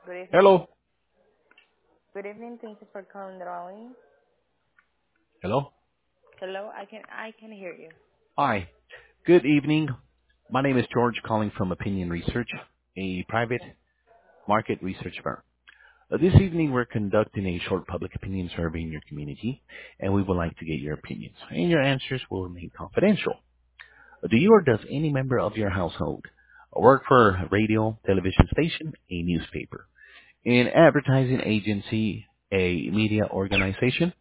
Good evening. Hello. Good evening. Thank you for calling Drawing. Hello. Hello, I can hear you. Hi. Good evening. My name is George calling from Opinion Research, a private market research firm. This evening we're conducting a short public opinion survey in your community, and we would like to get your opinions. And your answers will remain confidential. Do you or does any member of your household work for a radio, television station, a newspaper, an advertising agency, a media organization?